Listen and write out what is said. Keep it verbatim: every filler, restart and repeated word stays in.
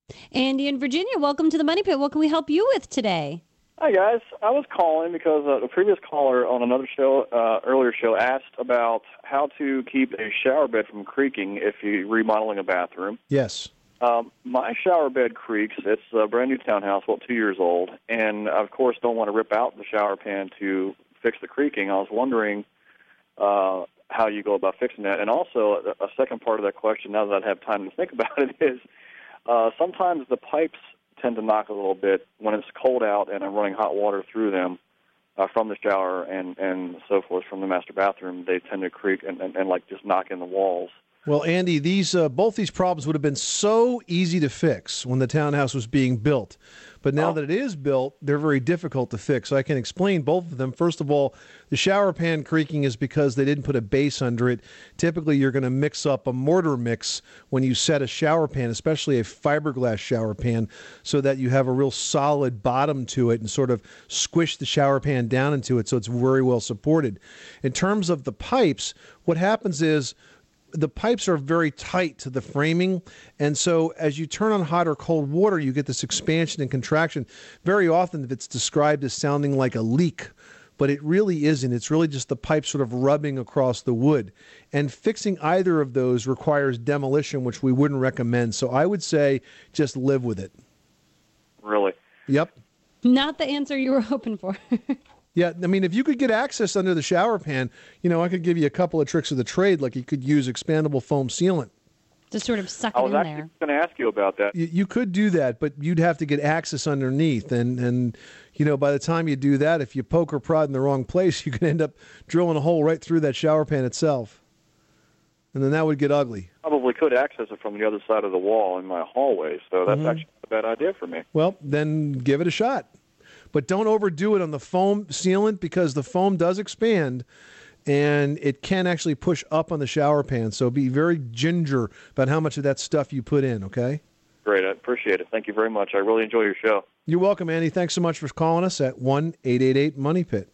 Andy in Virginia, welcome to the Money Pit. What can we help you with today? Hi, guys. I was calling because uh, the previous caller on another show, uh, earlier show, asked about how to keep a shower bed from creaking if you're remodeling a bathroom. Yes. Um, my shower bed creaks. It's a brand-new townhouse, well, two years old, and, of course, don't want to rip out the shower pan to fix the creaking. I was wondering uh, how you go about fixing that. And also, a second part of that question, now that I have time to think about it, is uh, sometimes the pipes tend to knock a little bit when it's cold out and I'm running hot water through them uh, from the shower and, and so forth from the master bathroom. They tend to creak and, and, and like just knock in the walls. Well, Andy, these uh, both these problems would have been so easy to fix when the townhouse was being built. But now Oh. that it is built, they're very difficult to fix. So I can explain both of them. First of all, the shower pan creaking is because they didn't put a base under it. Typically, you're going to mix up a mortar mix when you set a shower pan, especially a fiberglass shower pan, so that you have a real solid bottom to it and sort of squish the shower pan down into it so it's very well supported. In terms of the pipes, what happens is the pipes are very tight to the framing, and so as you turn on hot or cold water, you get this expansion and contraction. Very often it's described as sounding like a leak, but it really isn't. It's really just the pipe sort of rubbing across the wood. And fixing either of those requires demolition, which we wouldn't recommend. So I would say just live with it. Really? Yep. Not the answer you were hoping for. Yeah, I mean, if you could get access under the shower pan, you know, I could give you a couple of tricks of the trade, like you could use expandable foam sealant. Just sort of suck I it was in actually there. going to ask you about that. You, you could do that, but you'd have to get access underneath. And, and, you know, by the time you do that, if you poke or prod in the wrong place, you could end up drilling a hole right through that shower pan itself. And then that would get ugly. Probably could access it from the other side of the wall in my hallway, so that's Mhm. actually a bad idea for me. Well, then give it a shot. But don't overdo it on the foam sealant because the foam does expand and it can actually push up on the shower pan. So be very ginger about how much of that stuff you put in, okay? Great, I appreciate it. Thank you very much. I really enjoy your show. You're welcome, Andy. Thanks so much for calling us at one eight eight eight Money Pit.